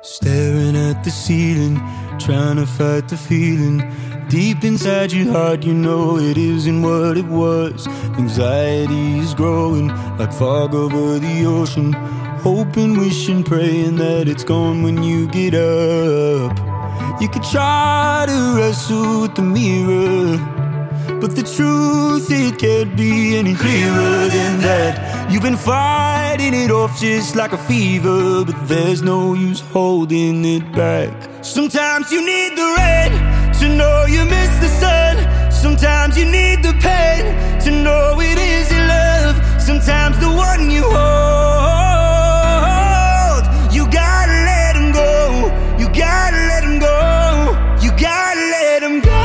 Staring at the ceiling, trying to fight the feeling. Deep inside your heart, you know it isn't what it was. Anxiety is growing like fog over the ocean. Hoping, wishing, praying that it's gone when you get up. You could try to wrestle with the mirror, but the truth, it can't be any clearer than that. You've been fighting it off just like a fever, but there's no use holding it back. Sometimes you need the rain to know you miss the sun. Sometimes you need the pain to know it isn't love. Sometimes the one you hold, you gotta let him go. You gotta let him go. You gotta let him go.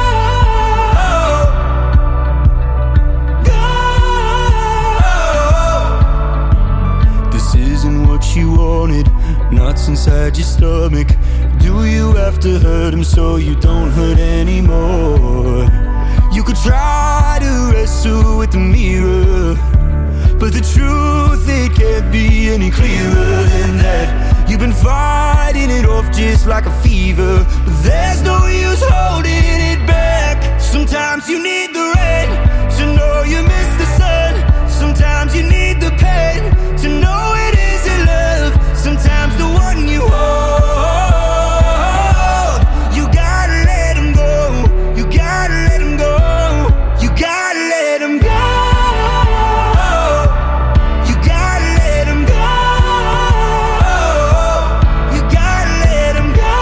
You wanted, knots inside your stomach. Do you have to hurt him so you don't hurt anymore? You could try to wrestle with the mirror, but the truth, it can't be any clearer than that. You've been fighting it off just like a fever, but there's no use holding it back. Sometimes you need the rain to know you miss the sun. Sometimes you need the pain to know it isn't love. Sometimes the one you hold, you gotta let him go. You gotta let him go. You gotta let him go. You gotta let him go. You gotta let him go.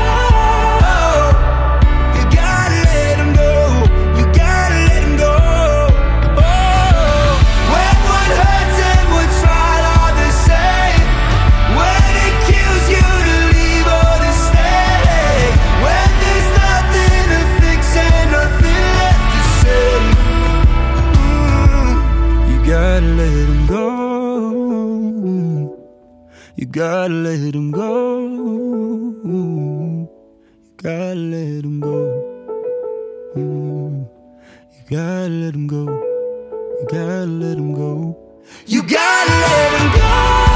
You gotta let him go. You gotta let him go. Oh, when what hurts and what's right are the same. When it kills you to leave or to stay. When there's nothing to fix and nothing left to say. You gotta let him go. You gotta let him go. You gotta let him go. You gotta let him go. You gotta let him go. You gotta let him go.